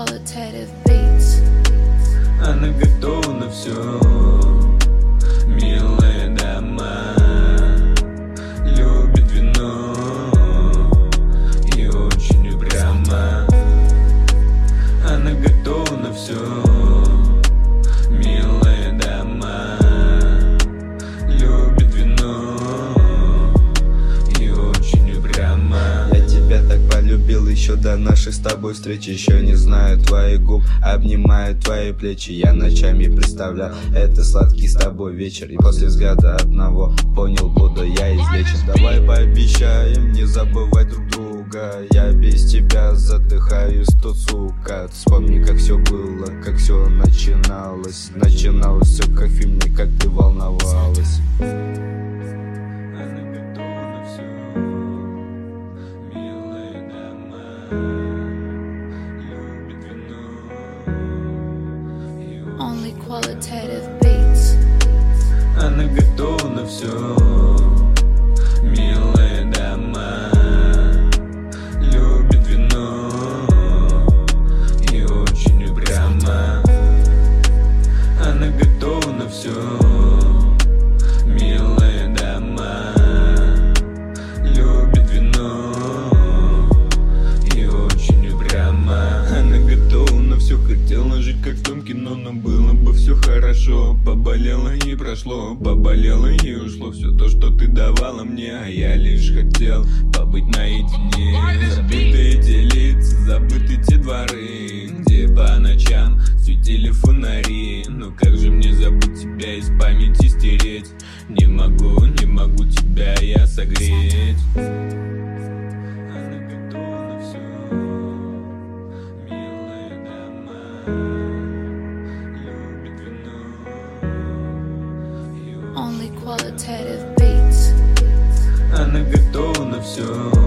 qualitative beats. Она готова на все, милая дама, любит вино и очень упряма. Она готова на все, милая дама, любит вино и очень упряма. Я тебя так полюбил еще до нашей с тобой встречи. Еще не знаю твоих губ, обнимаю твои плечи. Я ночами представлял это сладкий с тобой вечер. И после взгляда одного понял, буду я излечен. Давай пообещаем не забывать друг друга. Я без тебя задыхаюсь тут, сука. Вспомни, как все было, как все начиналось. Начиналось все как в фильме, как ты волновалась. Only qualitative beats. Она готова на все, милая дама, любит вино и очень упряма. Она готова на все, милая дама, любит вино и очень упряма. Она готова на все, хотела жить как в том кино, но было бы все хорошо. Поболело и прошло, поболело и ушло все то, что ты давала мне, а я лишь хотел побыть наедине. Забыты эти лица, забыты те дворы, где по ночам светили фонари. Ну как же мне забыть тебя, из памяти стереть? Не могу, не могу тебя я согреть. Она готова на все, милая дама. Only qualitative beats. Она готова на все,